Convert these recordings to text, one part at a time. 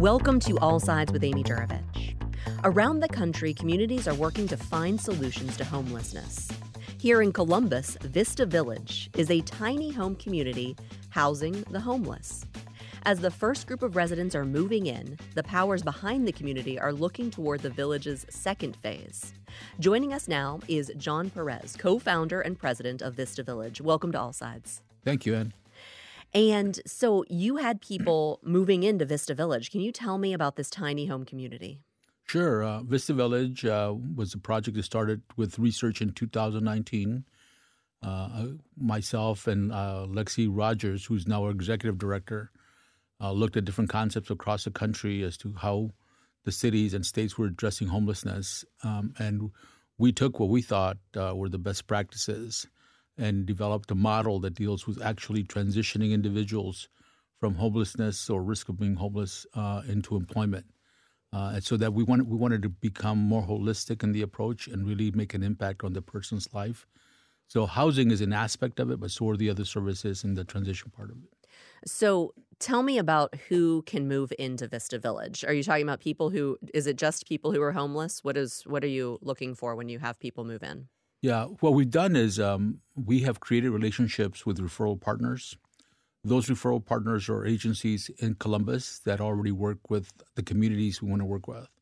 Welcome to All Sides with Amy Juravich. Around the country, communities are working to find solutions to homelessness. Here in Columbus, Vista Village is a tiny home community housing the homeless. As the first group of residents are moving in, the powers behind the community are looking toward the village's second phase. Joining us now is John Perez, co-founder and president of Vista Village. Welcome to All Sides. Thank you, Ann. And so you had people moving into Vista Village. Can you tell me about this tiny home community? Sure. Vista Village was a project that started with research in 2019. Myself and Lexi Rogers, who's now our executive director, looked at different concepts across the country as to how the cities and states were addressing homelessness. And we took what we thought were the best practices and developed a model that deals with actually transitioning individuals from homelessness or risk of being homeless into employment. And so that we wanted to become more holistic in the approach and really make an impact on the person's life. So housing is an aspect of it, but so are the other services in the transition part of it. So tell me about who can move into Vista Village. Are you talking about is it just people who are homeless? What are you looking for when you have people move in? Yeah, what we've done is we have created relationships with referral partners. Those referral partners are agencies in Columbus that already work with the communities we want to work with.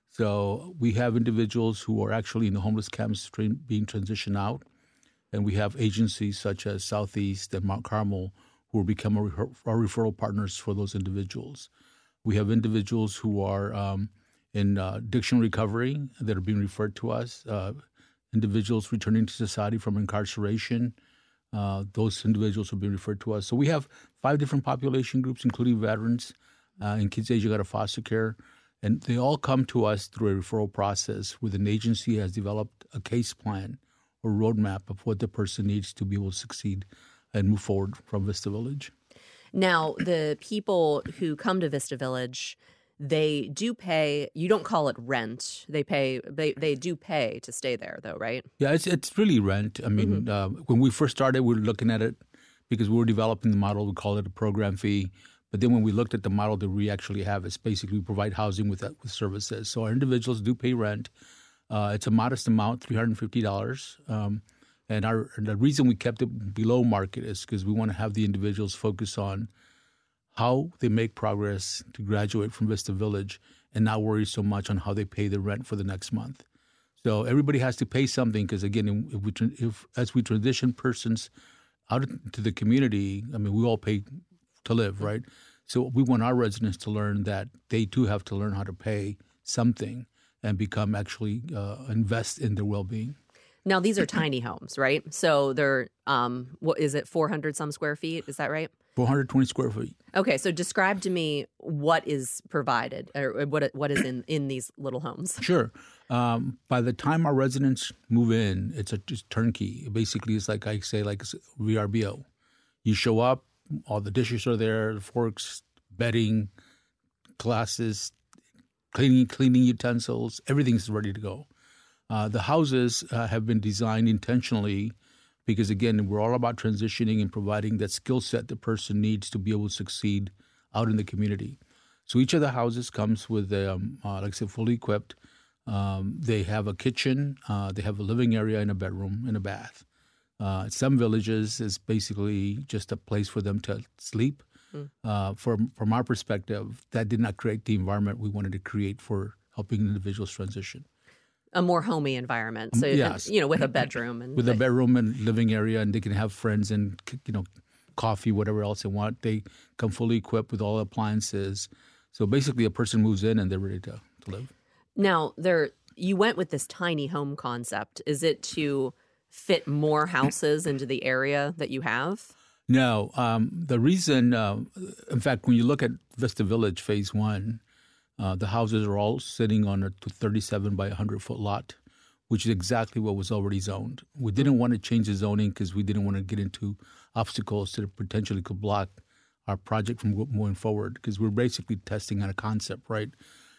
So we have individuals who are actually in the homeless camps being transitioned out. And we have agencies such as Southeast and Mount Carmel who will become our referral partners for those individuals. We have individuals who are in addiction recovery that are being referred to us, individuals returning to society from incarceration. Those individuals will be referred to us. So we have 5 different population groups, including veterans and kids aging out of foster care. And they all come to us through a referral process where an agency has developed a case plan or roadmap of what the person needs to be able to succeed and move forward from Vista Village. Now, the people who come to Vista Village, they do pay. You don't call it rent. They do pay to stay there, though, right? Yeah, it's really rent. I mean, when we first started, we were looking at it because we were developing the model. We call it a program fee. But then when we looked at the model that we actually have, it's basically we provide housing with services. So our individuals do pay rent. It's a modest amount, $350. And the reason we kept it below market is because we want to have the individuals focus on how they make progress to graduate from Vista Village and not worry so much on how they pay the rent for the next month. So everybody has to pay something because, again, as we transition persons out into the community, I mean, we all pay to live, right? So we want our residents to learn that they too have to learn how to pay something and become invest in their well-being. Now, these are tiny homes, right? So they're, what is it, 400 some square feet? Is that right? 420 square feet. Okay, so describe to me what is provided or what is in these little homes. Sure. By the time our residents move in, it's just turnkey. Basically, it's like I say, like VRBO. You show up, all the dishes are there, the forks, bedding, glasses, cleaning utensils, everything's ready to go. The houses have been designed intentionally because, again, we're all about transitioning and providing that skill set the person needs to be able to succeed out in the community. So each of the houses comes with, like I said, fully equipped. They have a kitchen. They have a living area and a bedroom and a bath. Some villages is basically just a place for them to sleep. From our perspective, that did not create the environment we wanted to create for helping individuals transition. A more homey environment, so yes. With a bedroom and a bedroom and living area, and they can have friends and coffee, whatever else they want. They come fully equipped with all the appliances. So basically, a person moves in and they're ready to live. Now, you went with this tiny home concept. Is it to fit more houses into the area that you have? No. The reason, in fact, when you look at Vista Village Phase 1, the houses are all sitting on a 37 by 100-foot lot, which is exactly what was already zoned. We didn't want to change the zoning because we didn't want to get into obstacles that potentially could block our project from moving forward because we're basically testing on a concept, right?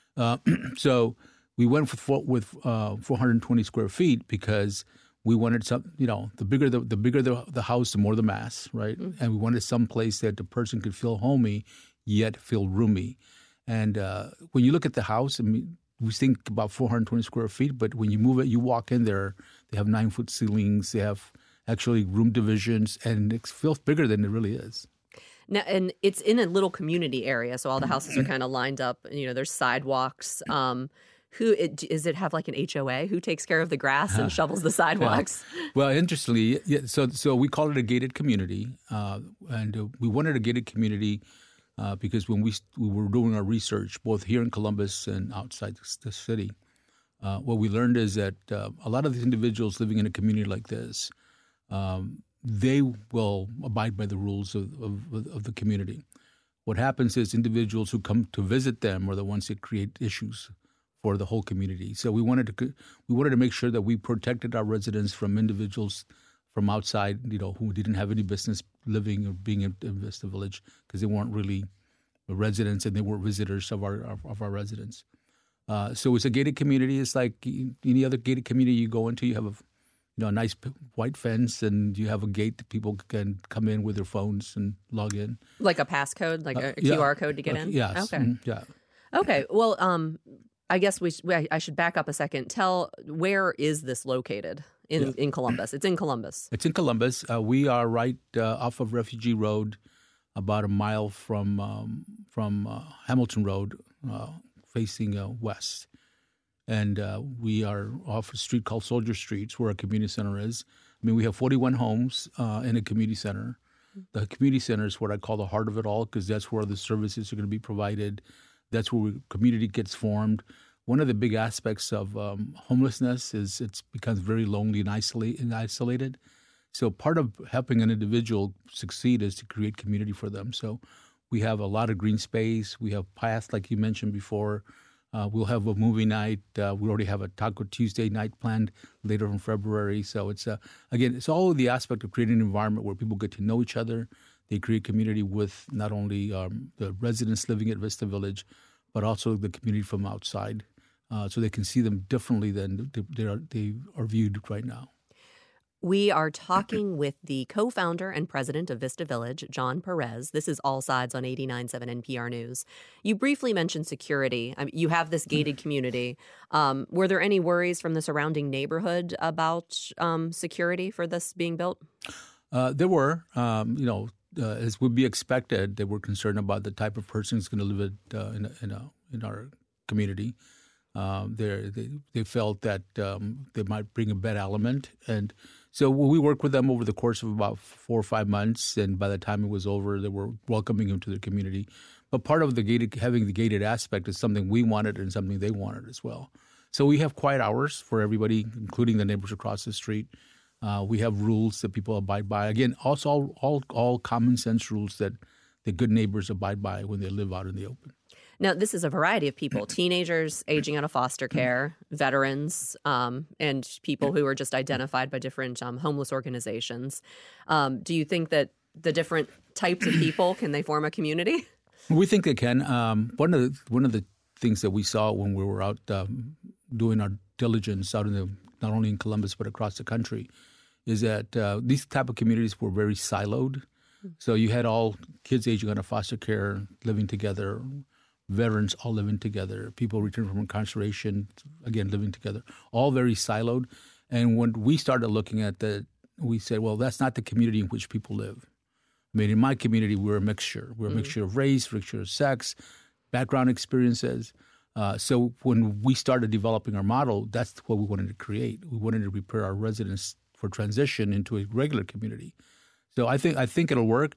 So we went with 420 square feet because we wanted some, the bigger the house, the more the mass, right? Mm-hmm. And we wanted some place that the person could feel homey yet feel roomy. And when you look at the house, I mean, we think about 420 square feet, but when you move it, you walk in there, they have 9-foot ceilings, they have actually room divisions, and it feels bigger than it really is. Now, and it's in a little community area, so all the houses are kind of lined up. You know, there's sidewalks. Does it have like an HOA? Who takes care of the grass and shovels the sidewalks? Well, interestingly, so we call it a gated community, and we wanted a gated community because when we were doing our research, both here in Columbus and outside the city, what we learned is that a lot of these individuals living in a community like this, they will abide by the rules of the community. What happens is individuals who come to visit them are the ones that create issues for the whole community. So we wanted to make sure that we protected our residents from individuals from outside, who didn't have any business living or being in Vista Village because they weren't really residents and they weren't visitors of our residents. So it's a gated community. It's like any other gated community you go into. You have a nice white fence, and you have a gate that people can come in with their phones and log in. Like a passcode, like a QR code to get in? Yes. Okay. Yeah. Okay. Well, I guess I should back up a second. Where is this located in Columbus? It's in Columbus. It's in Columbus. We are right off of Refugee Road, about a mile from Hamilton Road, facing west. And we are off a street called Soldier Street, where our community center is. I mean, we have 41 homes in a community center. The community center is what I call the heart of it all, because that's where the services are going to be provided. That's where community gets formed. One of the big aspects of homelessness is it becomes very lonely and isolated. So part of helping an individual succeed is to create community for them. So we have a lot of green space. We have paths, like you mentioned before. We'll have a movie night. We already have a Taco Tuesday night planned later in February. So it's all the aspect of creating an environment where people get to know each other. They create community with not only the residents living at Vista Village, but also the community from outside, so they can see them differently than they are viewed right now. We are talking with the co-founder and president of Vista Village, John Perez. This is All Sides on 89.7 NPR News. You briefly mentioned security. You have this gated community. Were there any worries from the surrounding neighborhood about security for this being built? There were. As would be expected, they were concerned about the type of person who's going to live in our community. They felt that they might bring a bad element, and so we worked with them over the course of about 4 or 5 months. And by the time it was over, they were welcoming them to their community. But part of having the gated aspect is something we wanted and something they wanted as well. So we have quiet hours for everybody, including the neighbors across the street. We have rules that people abide by. Again, also all common sense rules that the good neighbors abide by when they live out in the open. Now, this is a variety of people, teenagers aging out of foster care, veterans, and people who are just identified by different homeless organizations. Do you think that the different types of people, can they form a community? We think they can. One of the things that we saw when we were out doing our diligence out not only in Columbus but across the country is that these type of communities were very siloed. So you had all kids aging out of foster care living together, veterans all living together, people returning from incarceration, again, living together, all very siloed. And when we started looking at that, we said, well, that's not the community in which people live. I mean, in my community, we're a mixture. We're a mixture of race, mixture of sex, background experiences. So when we started developing our model, that's what we wanted to create. We wanted to prepare our residents for transition into a regular community. So I think it'll work.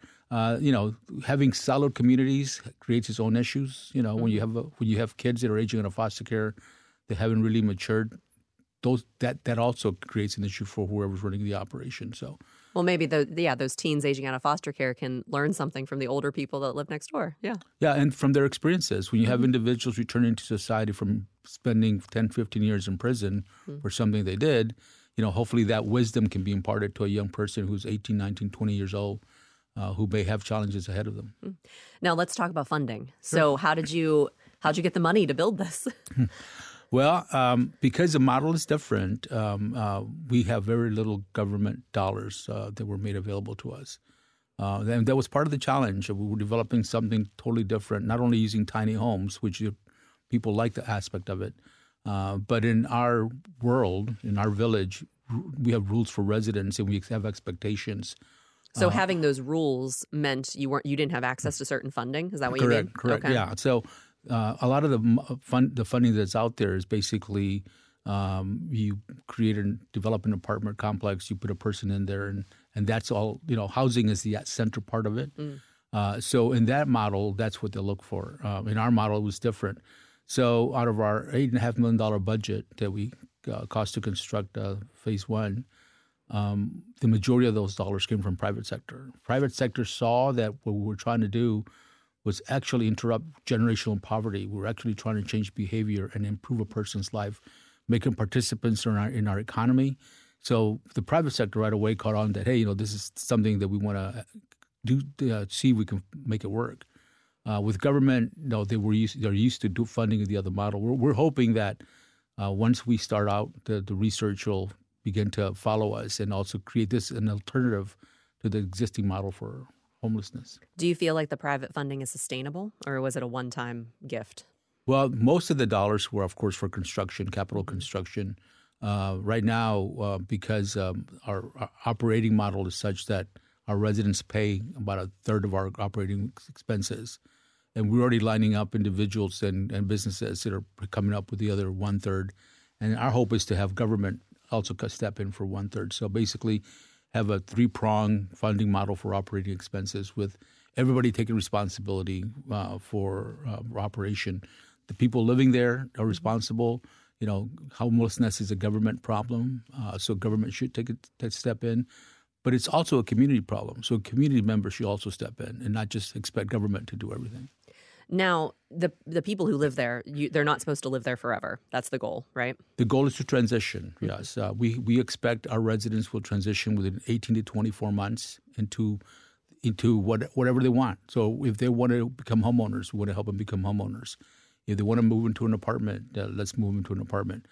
Having siloed communities creates its own issues. When you have kids that are aging out of foster care, they haven't really matured. That also creates an issue for whoever's running the operation. So, well, maybe those teens aging out of foster care can learn something from the older people that live next door. Yeah, and from their experiences. When you have individuals returning to society from spending 10, 15 years in prison for something they did, hopefully that wisdom can be imparted to a young person who's 18, 19, 20 years old, who may have challenges ahead of them. Now let's talk about funding. So how'd you get the money to build this? Well, because the model is different, we have very little government dollars that were made available to us. And that was part of the challenge. We were developing something totally different, not only using tiny homes, which people like the aspect of it, but in our world, in our village, we have rules for residents and we have expectations. So having those rules meant you didn't have access to certain funding? Is that what you mean? Correct. Okay. Yeah. So a lot of the funding that's out there is basically you create and develop an apartment complex, you put a person in there, and that's all. Housing is the center part of it. So in that model, that's what they look for. In our model, it was different. So out of our $8.5 million budget that we cost to construct phase one, the majority of those dollars came from private sector. Private sector saw that what we were trying to do was actually interrupt generational poverty. We were actually trying to change behavior and improve a person's life, make them participants in our economy. So the private sector right away caught on that, hey, this is something that we want to do, see if we can make it work. With government, they're used to funding the other model. We're hoping that once we start out, the research will begin to follow us and also create an alternative to the existing model for homelessness. Do you feel like the private funding is sustainable, or was it a one-time gift? Well, most of the dollars were, of course, for construction, capital construction. Right now, because our operating model is such that our residents pay about a third of our operating expenses, and we're already lining up individuals and businesses that are coming up with the other one-third. And our hope is to have government also step in for one-third. So basically have a three-prong funding model for operating expenses with everybody taking responsibility for operation. The people living there are responsible. Homelessness is a government problem, so government should take a step in. But it's also a community problem, so community members should also step in and not just expect government to do everything. Now, the people who live there, they're not supposed to live there forever. That's the goal, right? The goal is to transition, yes. We expect our residents will transition within 18 to 24 months into whatever they want. So if they want to become homeowners, we want to help them become homeowners. If they want to move into an apartment, let's move into an apartment.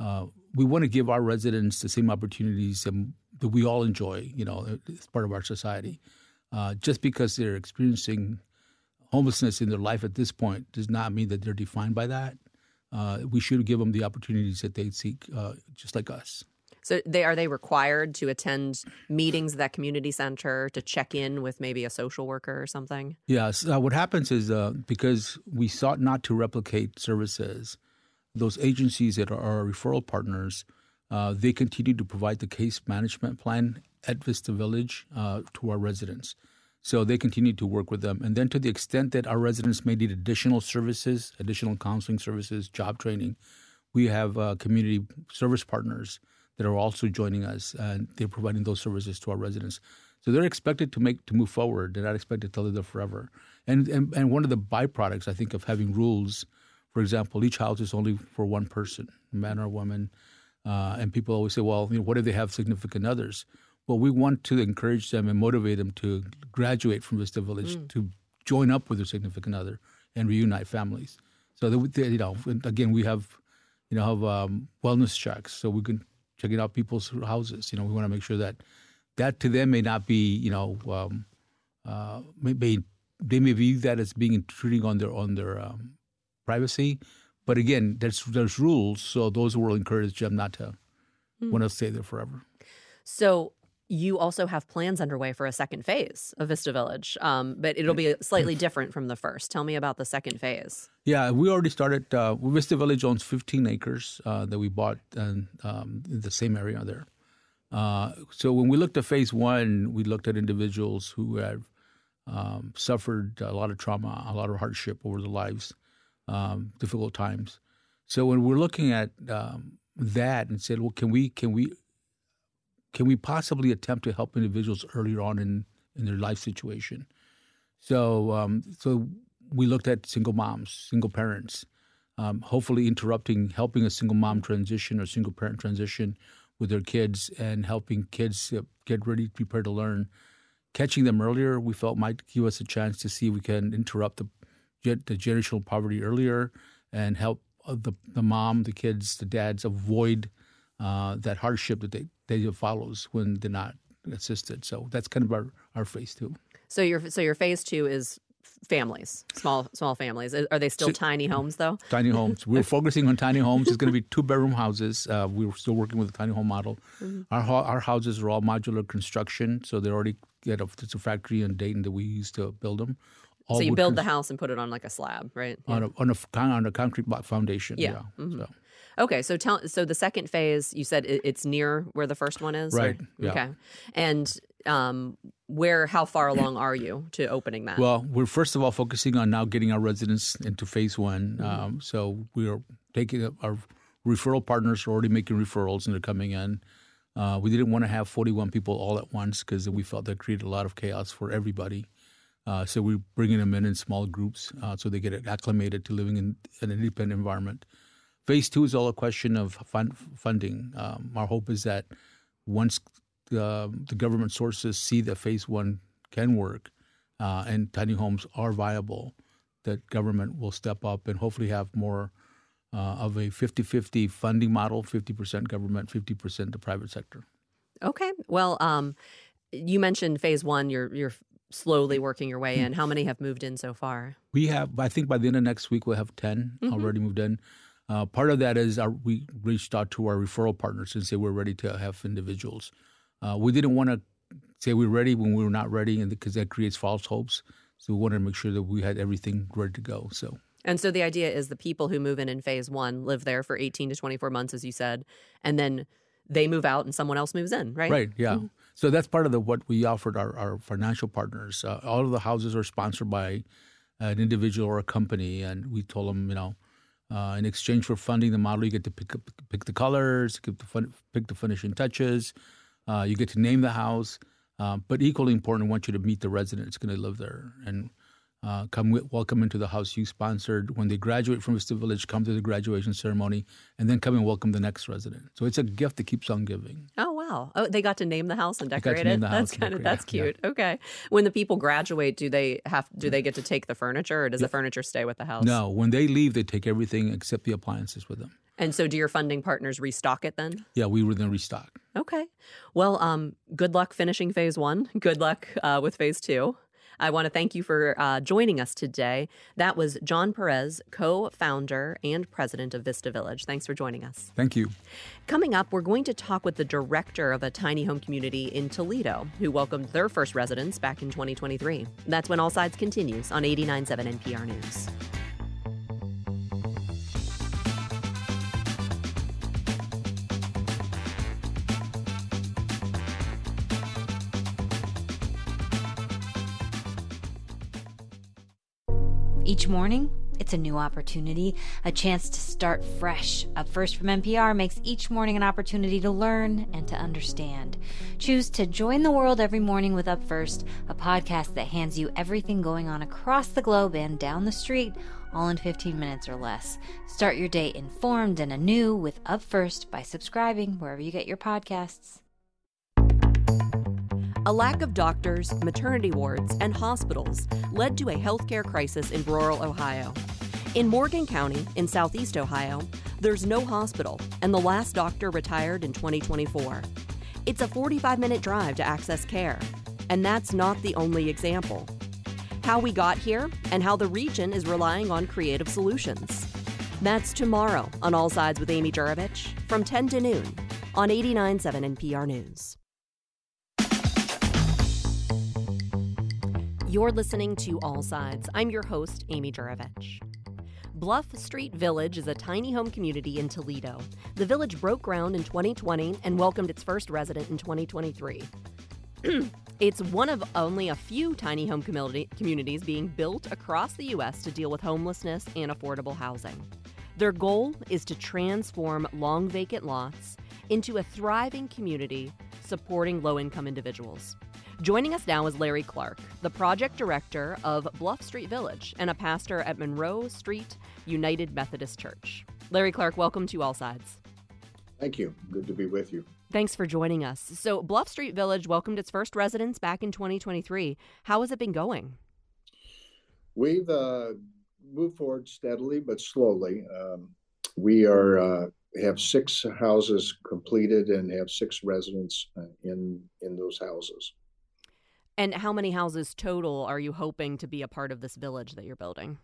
We want to give our residents the same opportunities that we all enjoy, as part of our society. Just because they're experiencing homelessness in their life at this point does not mean that they're defined by that. We should give them the opportunities that they seek, just like us. So are they required to attend meetings at that community center, to check in with maybe a social worker or something? Yes. What happens is because we sought not to replicate services, those agencies that are our referral partners, they continue to provide the case management plan at Vista Village to our residents. So they continue to work with them. And then to the extent that our residents may need additional services, additional counseling services, job training, we have community service partners that are also joining us, and they're providing those services to our residents. So they're expected to move forward. They're not expected to live there forever. And one of the byproducts, I think, of having rules, for example, each house is only for one person, a man or a woman. And people always say, well, what if they have significant others? Well, we want to encourage them and motivate them to graduate from Vista Village, to join up with their significant other and reunite families. So again, we have wellness checks, so we can check out people's houses. We want to make sure that to them may not be, they may view that as being intruding on their privacy. But again, there's rules, so those will encourage them not to want to stay there forever. So you also have plans underway for a second phase of Vista Village, but it'll be slightly different from the first. Tell me about the second phase. Yeah, we already started. Vista Village owns 15 acres that we bought in the same area there. So when we looked at phase one, we looked at individuals who have suffered a lot of trauma, a lot of hardship over their lives, difficult times. So when we're looking at that and said, well, can we possibly attempt to help individuals earlier on in their life situation? So we looked at single moms, single parents, hopefully helping a single mom transition or single parent transition with their kids and helping kids get ready, prepare to learn. Catching them earlier, we felt might give us a chance to see if we can interrupt the generational poverty earlier and help the mom, the kids, the dads avoid that hardship that they follows when they're not assisted. So that's kind of our phase 2. So your phase 2 is families, small families. Are they still tiny homes though? Tiny homes. We're focusing on tiny homes. It's going to be 2-bedroom houses. We're still working with the tiny home model. Mm-hmm. Our houses are all modular construction, so they already get it's a factory in Dayton that we use to build them. So you build the house and put it on like a slab, right? Yeah. On a concrete block foundation. Yeah. Mm-hmm. So. Okay, so the second phase, you said it's near where the first one is, right? Yeah. Okay, and how far along are you to opening that? Well, we're first of all focusing on now getting our residents into phase 1. Mm-hmm. So we are taking our referral partners are already making referrals and they're coming in. We didn't want to have 41 people all at once because we felt that created a lot of chaos for everybody. So we're bringing them in small groups so they get acclimated to living in an independent environment. Phase 2 is all a question of funding. Our hope is that once the government sources see that phase 1 can work and tiny homes are viable, that government will step up and hopefully have more of a 50-50 funding model, 50% government, 50% the private sector. Okay. Well, you mentioned phase 1, you're slowly working your way in. How many have moved in so far? We have, I think by the end of next week, we'll have 10 already moved in. Part of that is we reached out to our referral partners and say we're ready to have individuals. We didn't want to say we're ready when we were not ready, and because that creates false hopes. So we wanted to make sure that we had everything ready to go. And so the idea is the people who move in phase 1 live there for 18 to 24 months, as you said, and then they move out and someone else moves in, right? Right, yeah. Mm-hmm. So that's part of what we offered our financial partners. All of the houses are sponsored by an individual or a company, and we told them, in exchange for funding the model, you get to pick the colors, pick the finishing touches, you get to name the house, but equally important, I want you to meet the resident that's going to live there and welcome into the house you sponsored. When they graduate from Vista Village, come to the graduation ceremony, and then come and welcome the next resident. So it's a gift that keeps on giving. Oh, wow. Oh, they got to name the house and decorate it? That's cute. Yeah. Okay. When the people graduate, do they get to take the furniture, or does the furniture stay with the house? No. When they leave, they take everything except the appliances with them. And so do your funding partners restock it then? Yeah, we were then restock. Okay. Well, good luck finishing phase 1. Good luck with phase 2. I want to thank you for joining us today. That was John Perez, co-founder and president of Vista Village. Thanks for joining us. Thank you. Coming up, we're going to talk with the director of a tiny home community in Toledo who welcomed their first residents back in 2023. That's when All Sides continues on 89.7 NPR News. Each morning, it's a new opportunity, a chance to start fresh. Up First from NPR makes each morning an opportunity to learn and to understand. Choose to join the world every morning with Up First, a podcast that hands you everything going on across the globe and down the street, all in 15 minutes or less. Start your day informed and anew with Up First by subscribing wherever you get your podcasts. A lack of doctors, maternity wards, and hospitals led to a healthcare crisis in rural Ohio. In Morgan County, in southeast Ohio, there's no hospital, and the last doctor retired in 2024. It's a 45-minute drive to access care, and that's not the only example. How we got here, and how the region is relying on creative solutions. That's tomorrow on All Sides with Amy Juravich from 10 to noon on 89.7 NPR News. You're listening to All Sides. I'm your host, Amy Juravich. Bluff Street Village is a tiny home community in Toledo. The village broke ground in 2020 and welcomed its first resident in 2023. It's one of only a few tiny home communities being built across the U.S. to deal with homelessness and affordable housing. Their goal is to transform long vacant lots into a thriving community supporting low-income individuals. Joining us now is Larry Clark, the project director of Bluff Street Village and a pastor at Monroe Street United Methodist Church. Larry Clark, welcome to All Sides. Thank you. Good to be with you. Thanks for joining us. So Bluff Street Village welcomed its first residents back in 2023. How has it been going? We've moved forward steadily but slowly. We are have 6 houses completed and have 6 residents in those houses. And how many houses total are you hoping to be a part of this village that you're building?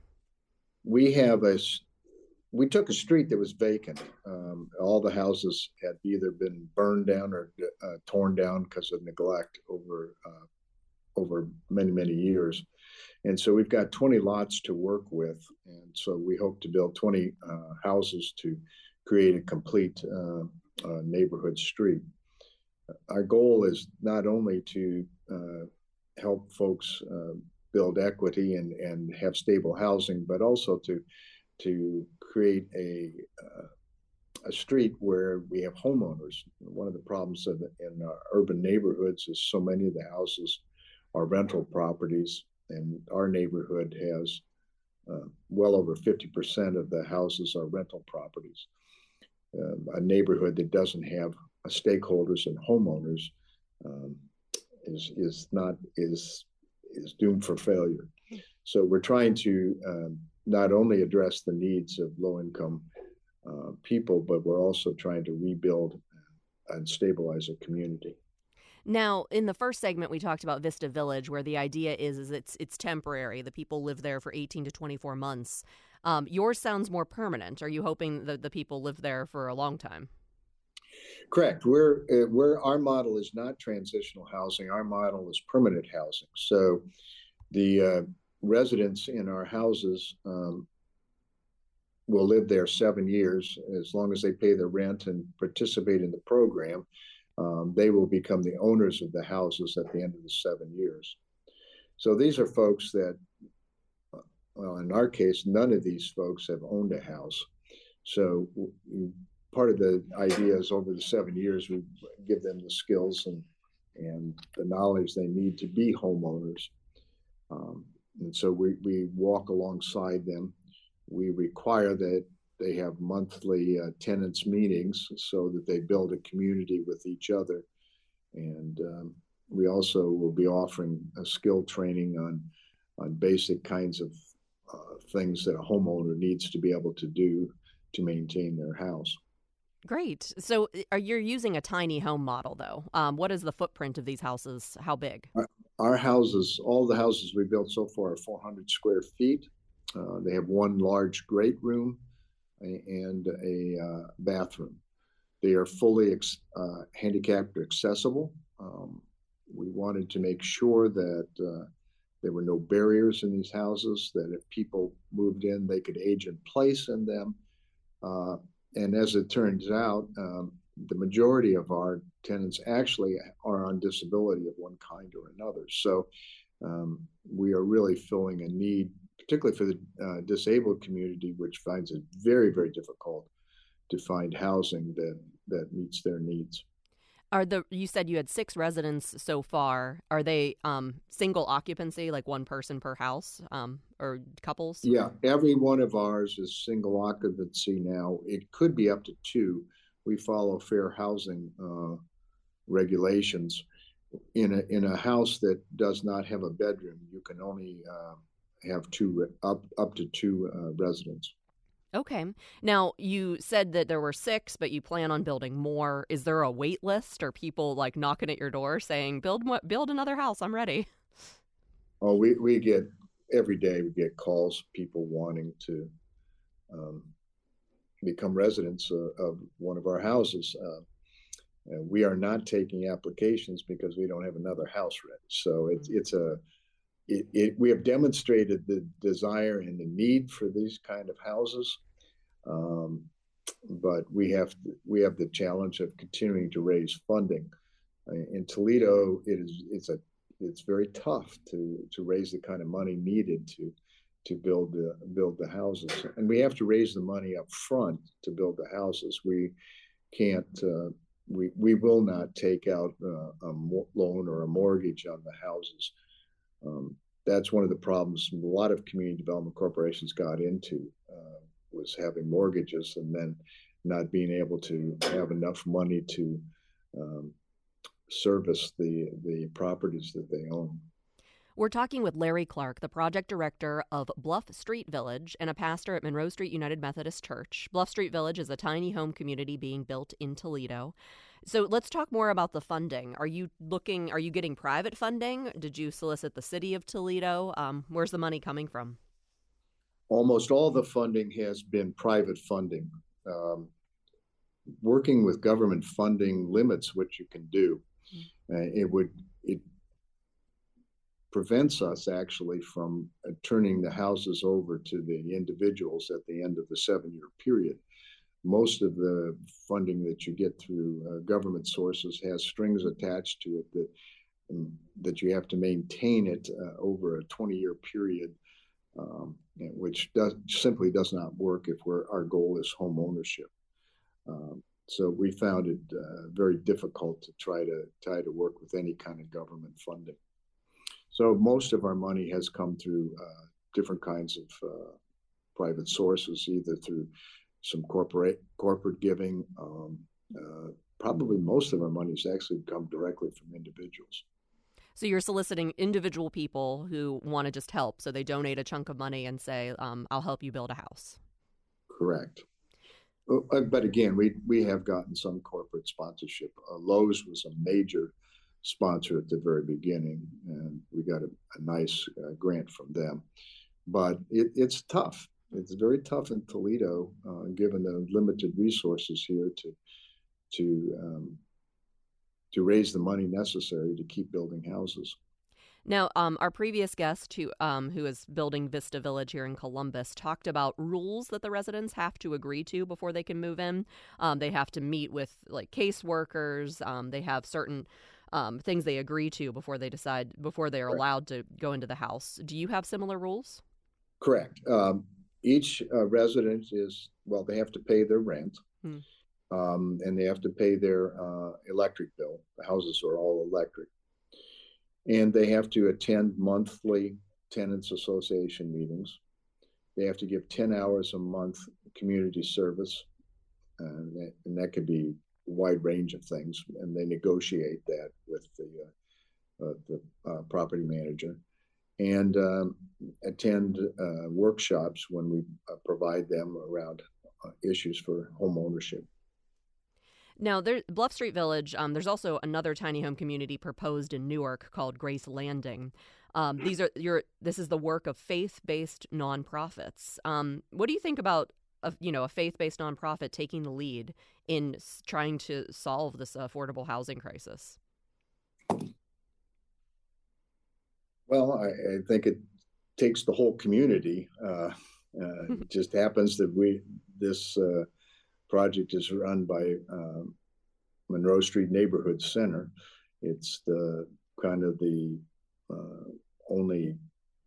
We took a street that was vacant. All the houses had either been burned down or torn down because of neglect over many years. And so we've got 20 lots to work with. And so we hope to build 20 houses to create a complete neighborhood street. Our goal is not only to help folks build equity and have stable housing, but also to create a street where we have homeowners. One of the problems in our urban neighborhoods is so many of the houses are rental properties, and our neighborhood has well over 50% of the houses are rental properties. A neighborhood that doesn't have stakeholders and homeowners is doomed for failure. So we're trying to not only address the needs of low-income people, but we're also trying to rebuild and stabilize a community. Now, in the first segment, we talked about Vista Village, where the idea is it's temporary. The people live there for 18 to 24 months. Yours sounds more permanent. Are you hoping that the people live there for a long time? Correct. Our model is not transitional housing. Our model is permanent housing. So the residents in our houses will live there 7 years. As long as they pay the rent and participate in the program, they will become the owners of the houses at the end of the 7 years. So these are folks that, well, in our case, none of these folks have owned a house. So part of the idea is over the 7 years, we give them the skills and the knowledge they need to be homeowners. And so we walk alongside them. We require that they have monthly tenants meetings so that they build a community with each other. And we also will be offering a skill training on basic kinds of things that a homeowner needs to be able to do to maintain their house. Great. So you're using a tiny home model, though. What is the footprint of these houses? How big? Our houses, all the houses we built so far are 400 square feet. They have one large great room and a bathroom. They are fully handicapped accessible. We wanted to make sure that there were no barriers in these houses, that if people moved in, they could age in place in them. And as it turns out, the majority of our tenants actually are on disability of one kind or another. So we are really filling a need, particularly for the disabled community, which finds it very difficult to find housing that meets their needs. You said you had 6 residents so far. Are they single occupancy, like one person per house, or couples? Yeah, every one of ours is single occupancy now. It could be up to 2. We follow fair housing regulations. In a house that does not have a bedroom, you can only have up to 2 residents. Okay. Now, you said that there were 6, but you plan on building more. Is there a wait list, or people like knocking at your door saying, build another house, I'm ready? Oh, we get, every day we get calls, people wanting to become residents of one of our houses. We are not taking applications because we don't have another house ready. So we have demonstrated the desire and the need for these kind of houses, but we have the challenge of continuing to raise funding. In Toledo, it's very tough to raise the kind of money needed to build the houses, and we have to raise the money up front to build the houses. We can't. We will not take out a loan or a mortgage on the houses. That's one of the problems a lot of community development corporations got into, was having mortgages and then not being able to have enough money to service the properties that they own. We're talking with Larry Clark, the project director of Bluff Street Village and a pastor at Monroe Street United Methodist Church. Bluff Street Village is a tiny home community being built in Toledo. So let's talk more about the funding. Are you getting private funding? Did you solicit the city of Toledo? Where's the money coming from? Almost all the funding has been private funding. Working with government funding limits what you can do. It prevents us actually from turning the houses over to the individuals at the end of the 7-year period. Most of the funding that you get through government sources has strings attached to it that you have to maintain it over a 20-year period, which simply does not work if our goal is home ownership. So we found it very difficult to try to work with any kind of government funding. So most of our money has come through different kinds of private sources, either through some corporate giving. Probably most of our money has actually come directly from individuals. So you're soliciting individual people who want to just help. So they donate a chunk of money and say, I'll help you build a house. Correct. But again, we have gotten some corporate sponsorship. Lowe's was a major sponsor at the very beginning, and we got a nice grant from them. But it's tough. It's very tough in Toledo, given the limited resources here to raise the money necessary to keep building houses. Now, our previous guest, who is building Vista Village here in Columbus, talked about rules that the residents have to agree to before they can move in. They have to meet with caseworkers. They have certain things they agree to before they're allowed to go into the house. Do you have similar rules? Correct. Each resident they have to pay their rent, and they have to pay their electric bill. The houses are all electric. And they have to attend monthly tenants association meetings. They have to give 10 hours a month community service, and that could be a wide range of things. And they negotiate that with the property manager, and attend workshops when we provide them around issues for home ownership. Now, Bluff Street Village, there's also another tiny home community proposed in Newark called Grace Landing. This is the work of faith-based nonprofits. What do you think about a faith-based nonprofit taking the lead in trying to solve this affordable housing crisis? Well, I think it takes the whole community. It just happens that this project is run by Monroe Street Neighborhood Center. It's the only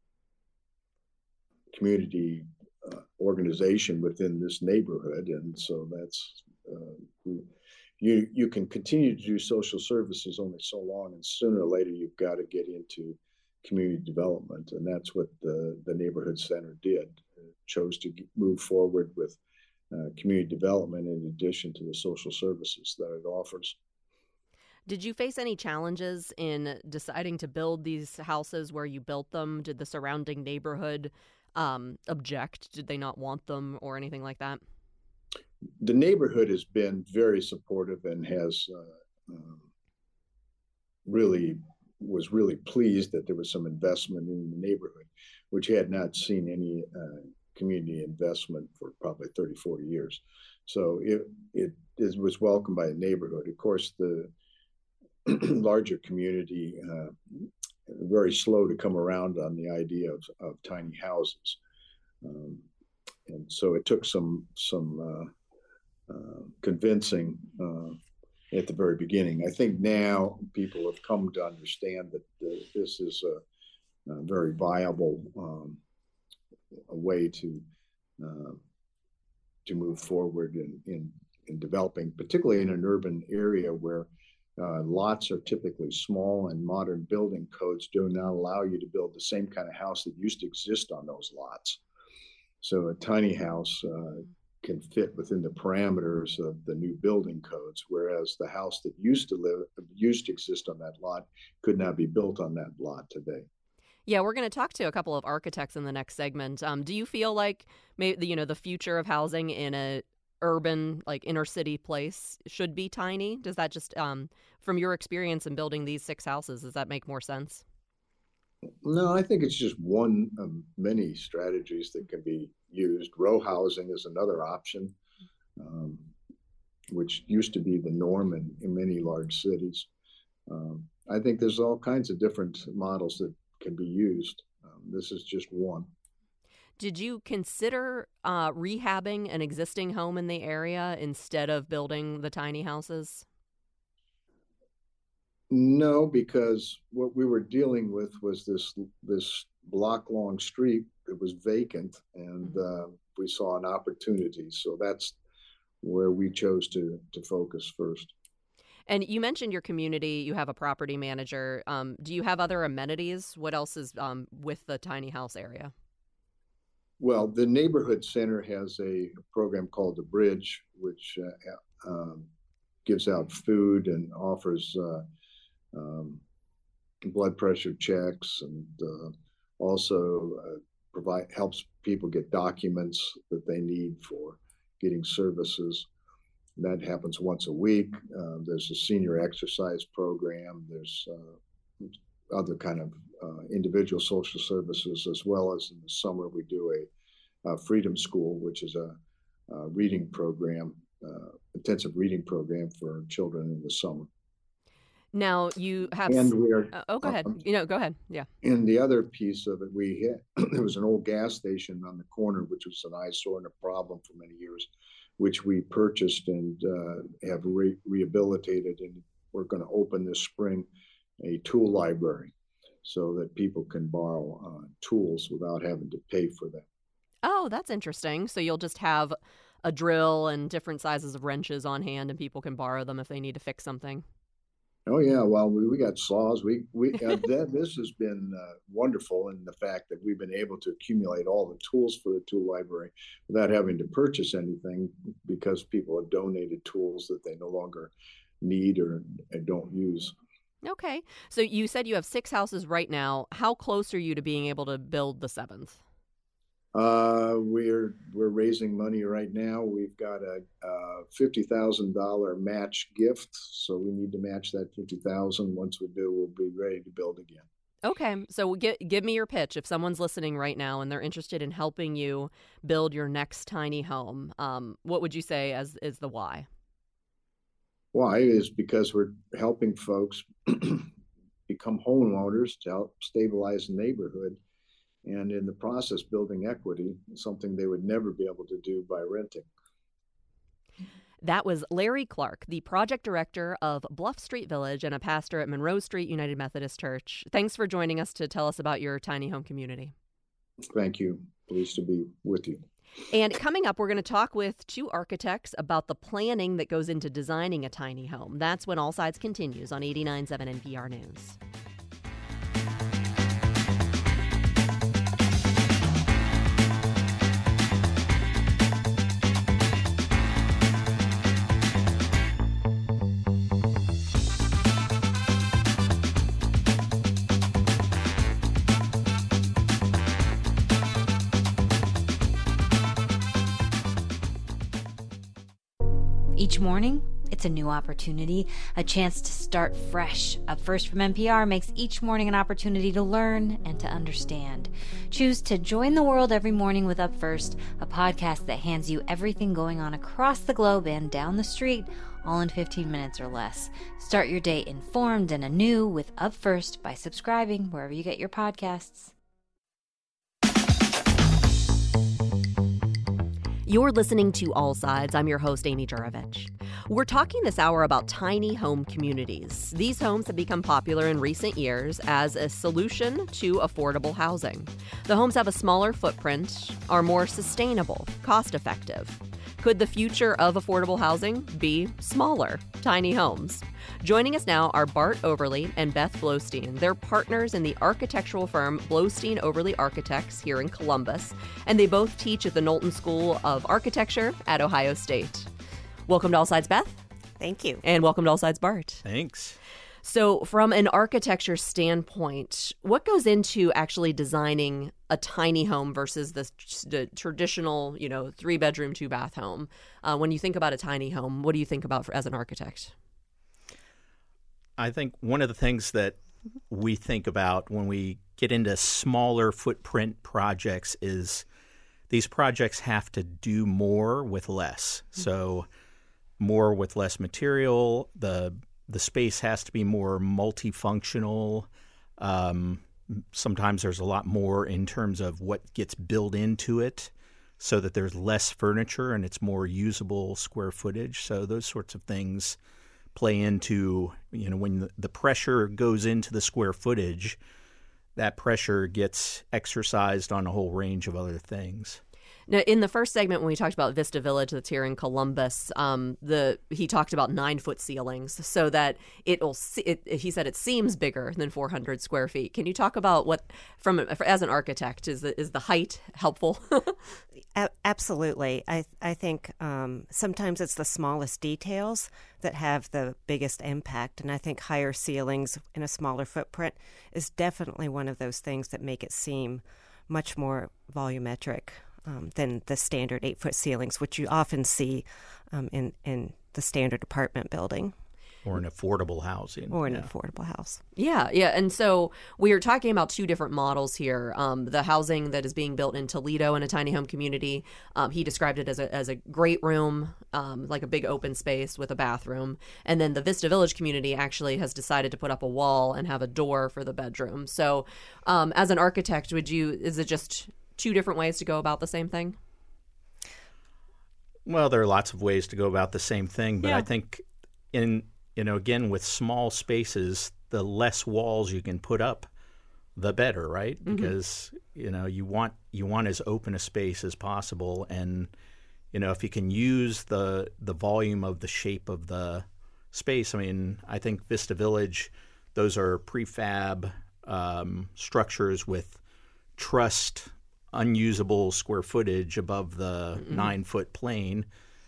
community organization within this neighborhood, and so that's you can continue to do social services only so long, and sooner or later you've got to get into community development, and that's what the neighborhood center did. It chose to move forward with community development in addition to the social services that it offers. Did you face any challenges in deciding to build these houses where you built them? Did the surrounding neighborhood object? Did they not want them or anything like that? The neighborhood has been very supportive and has was really pleased that there was some investment in the neighborhood, which had not seen any community investment for probably 30, 40 years. So it was welcomed by the neighborhood. Of course, the larger community very slow to come around on the idea of tiny houses, and so it took some convincing at the very beginning. I think now people have come to understand that this is a very viable a way to move forward in developing, particularly in an urban area where lots are typically small and modern building codes do not allow you to build the same kind of house that used to exist on those lots. So a tiny house can fit within the parameters of the new building codes, whereas the house that used to exist on that lot could not be built on that lot today. Yeah, we're going to talk to a couple of architects in the next segment. Do you feel like maybe the future of housing in a urban, like inner city place should be tiny? Does that just, from your experience in building these 6 houses, does that make more sense? No, I think it's just one of many strategies that can be used. Row housing is another option, which used to be the norm in many large cities. I think there's all kinds of different models that can be used. This is just one. Did you consider rehabbing an existing home in the area instead of building the tiny houses? No, because what we were dealing with was this block-long street that was vacant, and we saw an opportunity. So that's where we chose to focus first. And you mentioned your community, you have a property manager. Do you have other amenities? What else is with the tiny house area? Well, the neighborhood center has a program called The Bridge, which gives out food and offers blood pressure checks, and also helps people get documents that they need for getting services. That happens once a week. There's a senior exercise program. There's other kind of individual social services, as well as in the summer we do a Freedom School, which is a reading program, intensive reading program for children in the summer. Now you have. And we are. Go ahead. Go ahead. Yeah. And the other piece of it, there was an old gas station on the corner, which was an eyesore and a problem for many years, which we purchased and have rehabilitated, and we're going to open this spring a tool library so that people can borrow tools without having to pay for them. Oh, that's interesting. So you'll just have a drill and different sizes of wrenches on hand, and people can borrow them if they need to fix something. Oh yeah, well we got saws. This has been wonderful in the fact that we've been able to accumulate all the tools for the tool library without having to purchase anything, because people have donated tools that they no longer need or don't use. Okay, so you said you have 6 houses right now. How close are you to being able to build the 7th? We're raising money right now. We've got a $50,000 match gift, so we need to match that $50,000. Once we do, we'll be ready to build again. Okay, so give me your pitch. If someone's listening right now and they're interested in helping you build your next tiny home, what would you say is the why? Why is because we're helping folks become homeowners to help stabilize the neighborhood, and in the process building equity, something they would never be able to do by renting. That was Larry Clark, the project director of Bluff Street Village and a pastor at Monroe Street United Methodist Church. Thanks for joining us to tell us about your tiny home community. Thank you. Pleased to be with you. And coming up, we're going to talk with 2 architects about the planning that goes into designing a tiny home. That's when All Sides continues on 89.7 NPR News. Each morning, it's a new opportunity, a chance to start fresh. Up First from NPR makes each morning an opportunity to learn and to understand. Choose to join the world every morning with Up First, a podcast that hands you everything going on across the globe and down the street, all in 15 minutes or less. Start your day informed and anew with Up First by subscribing wherever you get your podcasts. You're listening to All Sides. I'm your host, Amy Jurovich. We're talking this hour about tiny home communities. These homes have become popular in recent years as a solution to affordable housing. The homes have a smaller footprint, are more sustainable, cost-effective. Could the future of affordable housing be smaller, tiny homes? Joining us now are Bart Overly and Beth Blostein. They're partners in the architectural firm Blostein Overly Architects here in Columbus, and they both teach at the Knowlton School of Architecture at Ohio State. Welcome to All Sides, Beth. Thank you. And welcome to All Sides, Bart. Thanks. So from an architecture standpoint, what goes into actually designing a tiny home versus the traditional, 3-bedroom, 2-bath home? When you think about a tiny home, what do you think about as an architect? I think one of the things that we think about when we get into smaller footprint projects is these projects have to do more with less. So more with less material. The space has to be more multifunctional. Sometimes there's a lot more in terms of what gets built into it so that there's less furniture and it's more usable square footage. So those sorts of things play into, when the pressure goes into the square footage, that pressure gets exercised on a whole range of other things. Now, in the first segment, when we talked about Vista Village that's here in Columbus, he talked about 9-foot ceilings so that he said it seems bigger than 400 square feet. Can you talk about what, as an architect, is the height helpful? Absolutely. I think sometimes it's the smallest details that have the biggest impact. And I think higher ceilings in a smaller footprint is definitely one of those things that make it seem much more volumetric than the standard 8-foot ceilings, which you often see in the standard apartment building. Or an affordable housing. Or an affordable house. Yeah. And so we are talking about 2 different models here. The housing that is being built in Toledo in a tiny home community, he described it as a great room, like a big open space with a bathroom. And then the Vista Village community actually has decided to put up a wall and have a door for the bedroom. So as an architect, is it just 2 different ways to go about the same thing? Well, there are lots of ways to go about the same thing, but I think again, with small spaces, the less walls you can put up, the better, right? Mm-hmm. Because, you want as open a space as possible. And, if you can use the volume of the shape of the space, I think Vista Village, those are prefab structures with trussed, unusable square footage above the 9-foot plane.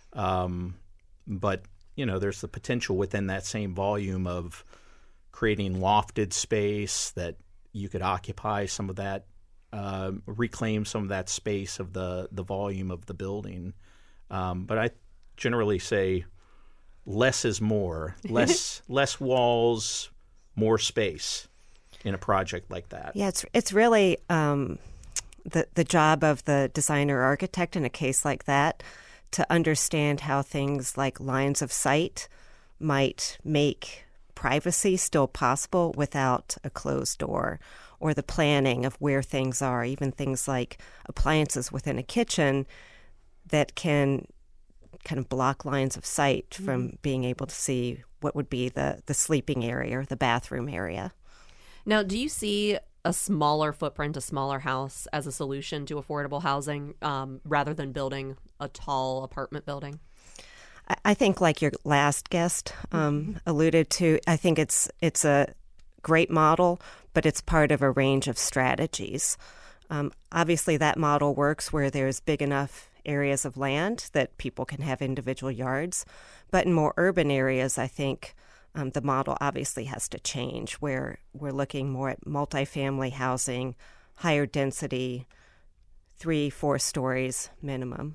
But there's the potential within that same volume of creating lofted space that you could occupy some of that, reclaim some of that space of the volume of the building. But I generally say less is more, less walls, more space in a project like that. Yeah, it's really the job of the designer or architect in a case like that to understand how things like lines of sight might make privacy still possible without a closed door, or the planning of where things are, even things like appliances within a kitchen that can kind of block lines of sight from being able to see what would be the sleeping area or the bathroom area. Now, do you see a smaller footprint, a smaller house as a solution to affordable housing rather than building a tall apartment building? I think, like your last guest alluded to, I think it's a great model, but it's part of a range of strategies. Obviously, that model works where there's big enough areas of land that people can have individual yards. But in more urban areas, I think the model obviously has to change, where we're looking more at multifamily housing, higher density, 3-4 stories minimum.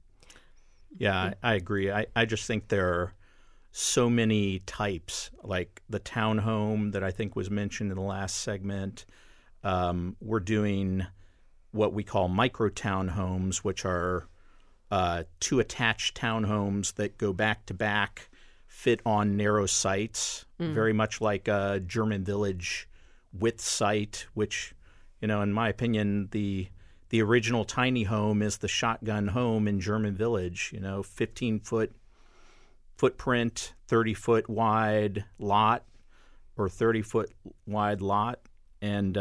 Yeah, I agree. I just think there are so many types, like the townhome that I think was mentioned in the last segment. We're doing what we call micro townhomes, which are 2 attached townhomes that go back to back, fit on narrow sites, very much like a German Village width site, which, in my opinion, the original tiny home is the shotgun home in German Village, 15-foot footprint, 30-foot wide lot or 30-foot wide lot, and,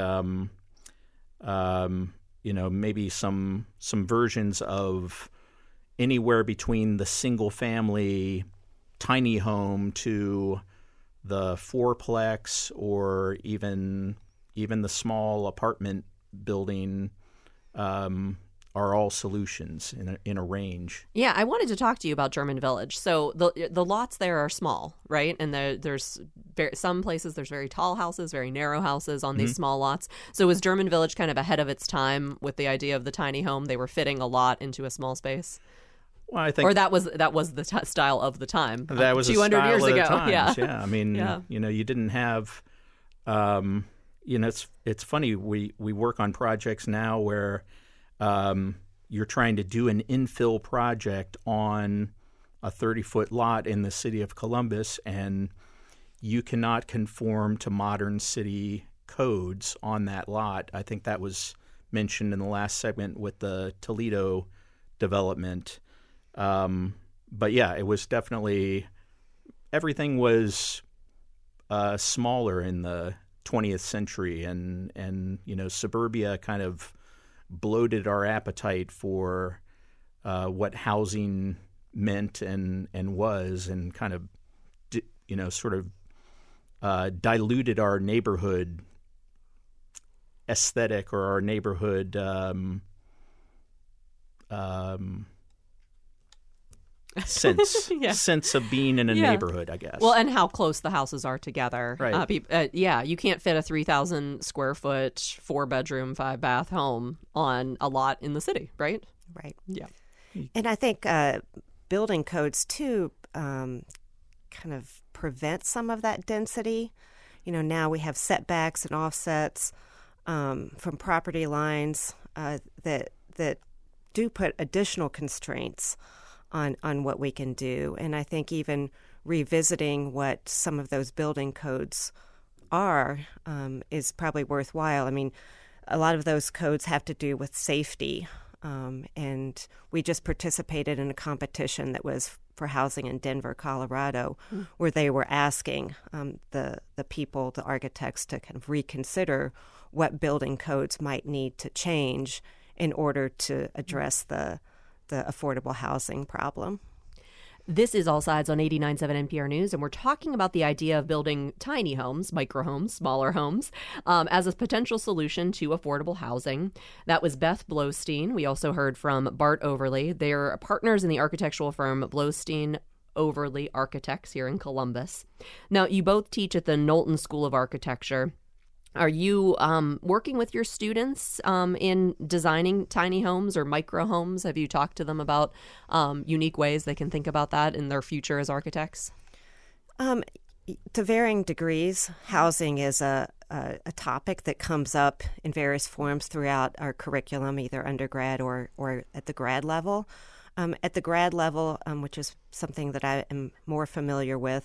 maybe some versions of anywhere between the single-family tiny home to the fourplex or even the small apartment building are all solutions in a range. Yeah, I wanted to talk to you about German Village. So the lots there are small, right? And there's some places there's very tall houses, very narrow houses on these small lots. So was German Village kind of ahead of its time with the idea of the tiny home? They were fitting a lot into a small space. Well, I think, or that was the style of the time. That was 200 years ago. Yeah, I mean, you didn't have. It's funny. We work on projects now where you're trying to do an infill project on a 30-foot lot in the city of Columbus, and you cannot conform to modern city codes on that lot. I think that was mentioned in the last segment with the Toledo development. But yeah, it was definitely, everything was smaller in the 20th century, and suburbia kind of bloated our appetite for what housing meant and was, and kind of diluted our neighborhood aesthetic or our neighborhood sense of being in a neighborhood, I guess. Well, and how close the houses are together. Right. You can't fit a 3,000 square foot, 4-bedroom, 5-bath home on a lot in the city, right? Right. Yeah. And I think building codes, too, kind of prevent some of that density. Now we have setbacks and offsets from property lines that do put additional constraints on what we can do. And I think even revisiting what some of those building codes are is probably worthwhile. I mean, a lot of those codes have to do with safety. And we just participated in a competition that was for housing in Denver, Colorado, where they were asking the people, the architects, to kind of reconsider what building codes might need to change in order to address the affordable housing problem. This is All Sides on 89.7 NPR News, and we're talking about the idea of building tiny homes, microhomes, smaller homes, as a potential solution to affordable housing. That was Beth Blaustein. We also heard from Bart Overly. They're partners in the architectural firm Blaustein Overly Architects here in Columbus. Now, you both teach at the Knowlton School of Architecture. Are you working with your students in designing tiny homes or micro homes? Have you talked to them about unique ways they can think about that in their future as architects? To varying degrees, housing is a topic that comes up in various forms throughout our curriculum, either undergrad or at the grad level. At the grad level, which is something that I am more familiar with,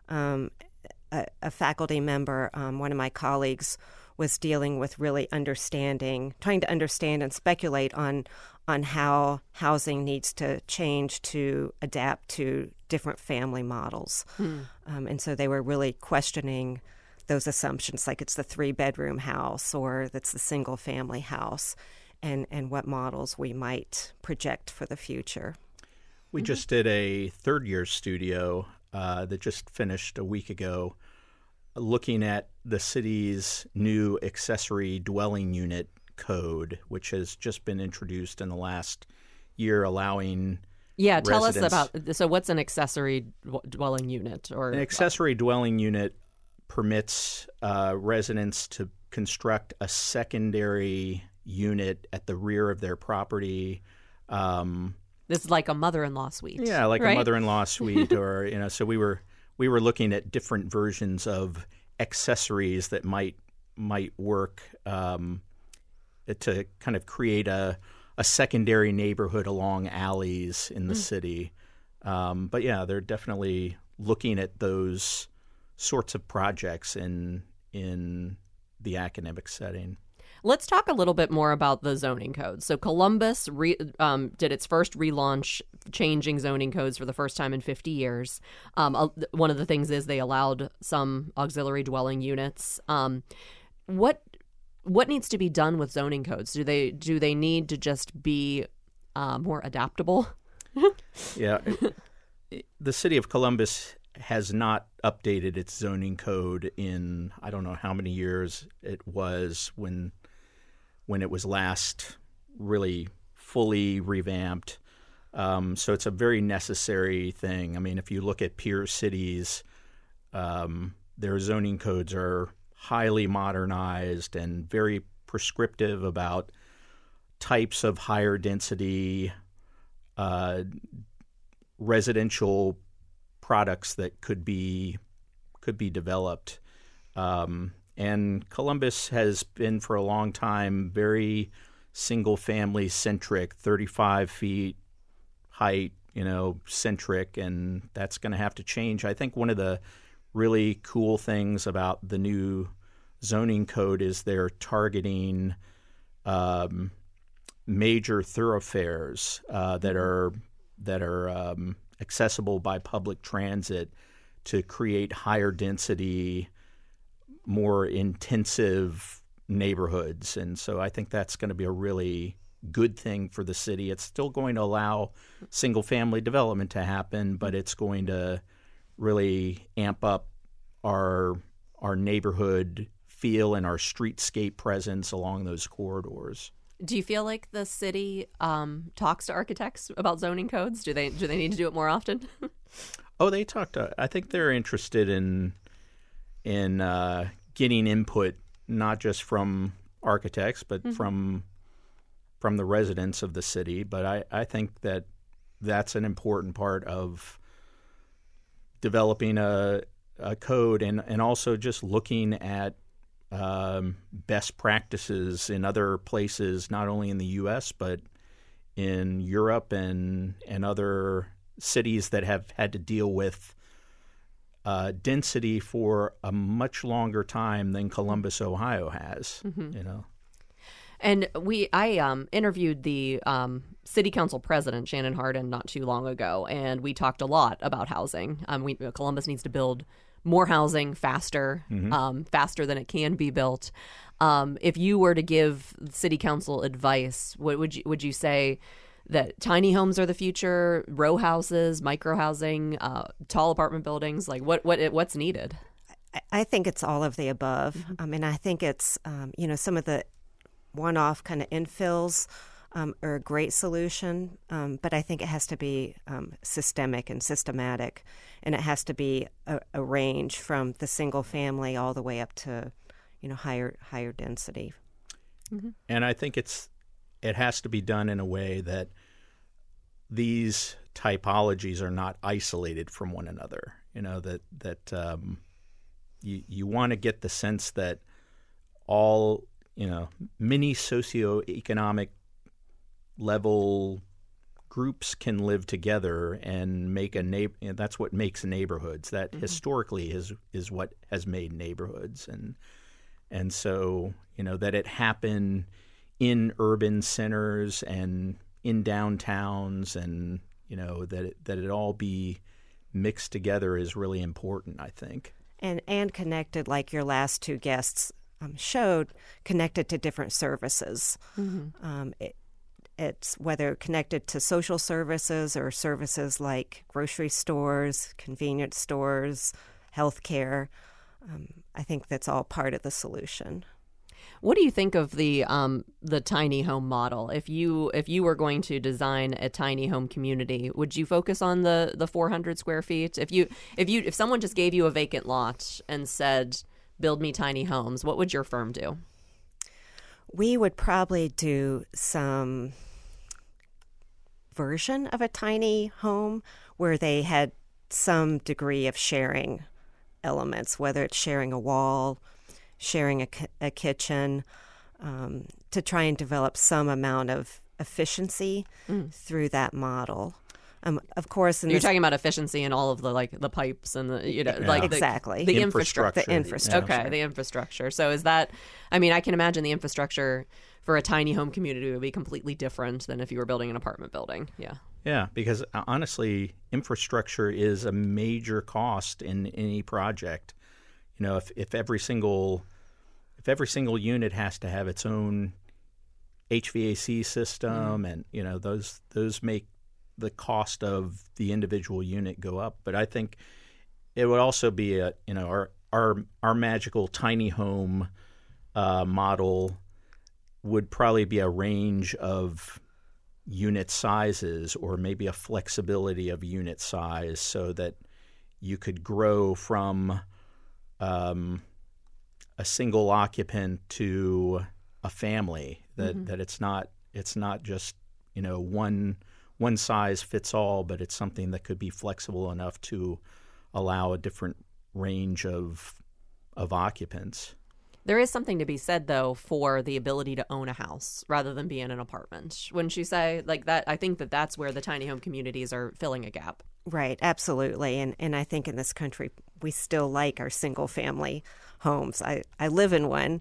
a faculty member, one of my colleagues, was dealing with really trying to understand and speculate on how housing needs to change to adapt to different family models. And so they were really questioning those assumptions, like it's the 3-bedroom house or that's the single-family house, and what models we might project for the future. We just did a third-year studio that just finished a week ago, looking at the city's new accessory dwelling unit code, which has just been introduced in the last year, allowing tell us about, so what's an accessory dwelling unit? Or an accessory dwelling unit permits residents to construct a secondary unit at the rear of their property. This is like a mother-in-law suite. Yeah, like right? a mother-in-law suite, or so we were looking at different versions of accessories that might work to kind of create a secondary neighborhood along alleys in the city. But yeah, they're definitely looking at those sorts of projects in the academic setting. Let's talk a little bit more about the zoning codes. So Columbus did its first relaunch, changing zoning codes for the first time in 50 years. One of the things is they allowed some auxiliary dwelling units. What needs to be done with zoning codes? Do they need to just be more adaptable? Yeah, the city of Columbus has not updated its zoning code in, I don't know how many years it was when it was last really fully revamped. So it's a very necessary thing. I mean, if you look at peer cities, their zoning codes are highly modernized and very prescriptive about types of higher density residential products that could be developed. And Columbus has been for a long time very single family centric, 35 feet height, centric, and that's going to have to change. I think one of the really cool things about the new zoning code is they're targeting major thoroughfares that are accessible by public transit to create higher density, more intensive neighborhoods. And so I think that's going to be a really good thing for the city. It's still going to allow single-family development to happen, but it's going to really amp up our neighborhood feel and our streetscape presence along those corridors. Do you feel like the city talks to architects about zoning codes? Do they need to do it more often? Oh, they talk to. I think they're interested in getting input, not just from architects, but from the residents of the city. But I think that that's an important part of developing a code and also just looking at best practices in other places, not only in the U.S., but in Europe and other cities that have had to deal with density for a much longer time than Columbus, Ohio has, And I interviewed the city council president, Shannon Hardin, not too long ago, and we talked a lot about housing. Columbus needs to build more housing faster, faster than it can be built. If you were to give city council advice, what would you say that tiny homes are the future, row houses, micro housing, tall apartment buildings? Like what's needed? I think it's all of the above. I mean, I think it's some of the one-off kind of infills are a great solution, but I think it has to be systemic and systematic, and it has to be a range from the single family all the way up to higher density. And I think it has to be done in a way that these typologies are not isolated from one another. That you want to get the sense that all many socioeconomic level groups can live together and make that's what makes neighborhoods. That historically is what has made neighborhoods, and so that it happen in urban centers and in downtowns, and that it all be mixed together is really important, I think. And connected, like your last two guests showed, connected to different services. It's whether connected to social services or services like grocery stores, convenience stores, healthcare. I think that's all part of the solution. What do you think of the tiny home model? If you were going to design a tiny home community, would you focus on the 400 square feet? If someone just gave you a vacant lot and said, "Build me tiny homes," what would your firm do? We would probably do some version of a tiny home where they had some degree of sharing elements, whether it's sharing a wall, sharing a kitchen, to try and develop some amount of efficiency through that model. Of course, you're talking about efficiency in all of the pipes and exactly the infrastructure. The infrastructure. Okay, the infrastructure. So is that? I mean, I can imagine the infrastructure for a tiny home community would be completely different than if you were building an apartment building. Yeah. Yeah, because honestly, infrastructure is a major cost in any project. If every single unit has to have its own HVAC system, and those make the cost of the individual unit go up. But I think it would also be our magical tiny home model would probably be a range of unit sizes, or maybe a flexibility of unit size, so that you could grow from a single occupant to a family. That it's not just one size fits all, but it's something that could be flexible enough to allow a different range of occupants. There is something to be said, though, for the ability to own a house rather than be in an apartment. Wouldn't you say? Like that, I think that's where the tiny home communities are filling a gap. Right, absolutely. And I think in this country, we still like our single-family homes. I live in one.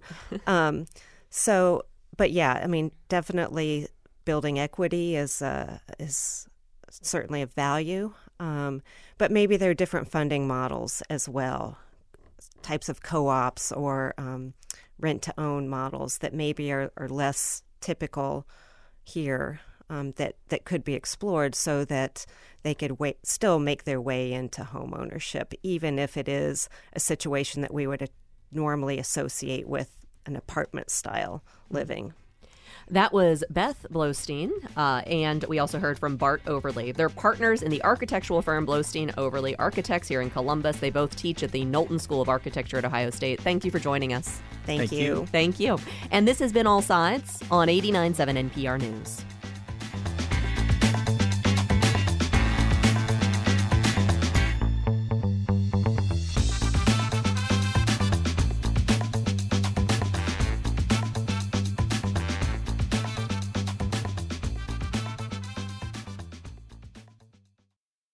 But yeah, I mean, definitely building equity is certainly of value. But maybe there are different funding models as well, types of co-ops or rent-to-own models that maybe are less typical here, that could be explored so that they could still make their way into home ownership, even if it is a situation that we would normally associate with an apartment-style living. That was Beth Blostein, and we also heard from Bart Overly. They're partners in the architectural firm Blostein Overly Architects here in Columbus. They both teach at the Knowlton School of Architecture at Ohio State. Thank you for joining us. Thank you. Thank you. And this has been All Sides on 89.7 NPR News.